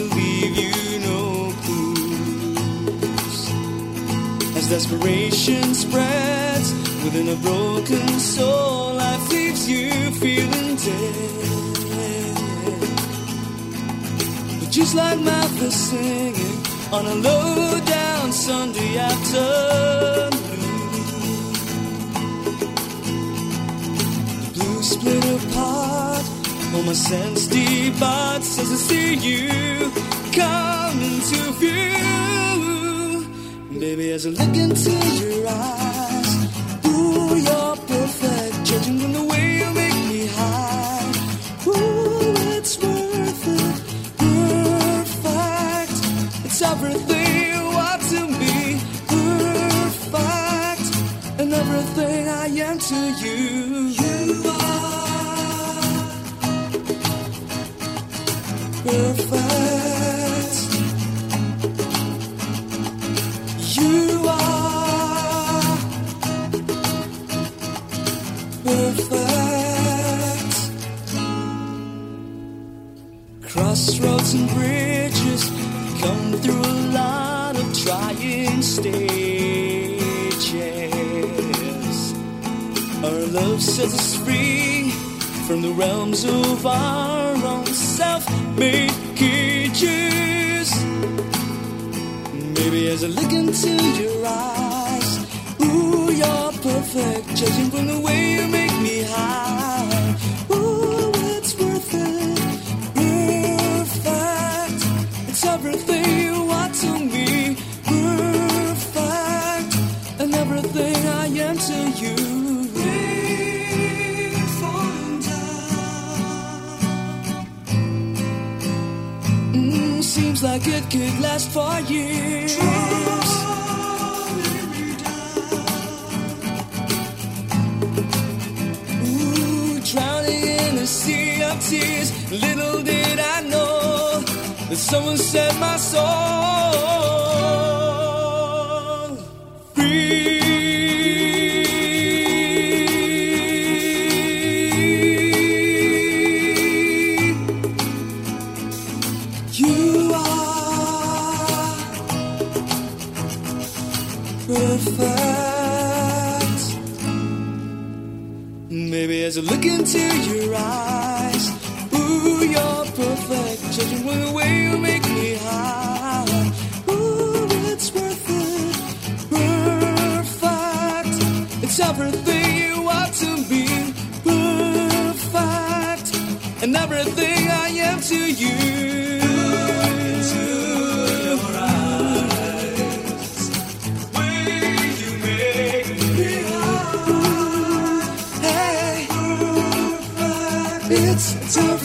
leave you no clues. As desperation spreads within a broken soul, life leaves you feeling dead. But just like Memphis singing on a low-down Sunday afternoon, the blues split apart, all my sense departs as I see you come into view. Baby, as I look into your eyes, ooh, you're perfect, judging from the way you make me high. Ooh, it's worth it, perfect. It's everything you want to be, perfect, and everything I am to you. You are perfect. You are perfect. Crossroads and bridges come through a lot of trying stages. Our love sets us free from the realms of our own self-made cages. Maybe as I look into your eyes, ooh, you're perfect, judging from the way you make me high. Ooh, it's worth it, perfect. It's everything you want to me, perfect, and everything I am to you. Rain falling down, seems like it could last for years. Ooh, drowning in a sea of tears. Little did I know that someone set my soul free. You are perfect. Maybe as I look into your eyes, ooh, you're perfect, judging from the way you make me high. Ooh, it's worth it, perfect. It's everything you want to be, perfect, and everything I am to you. It's tough.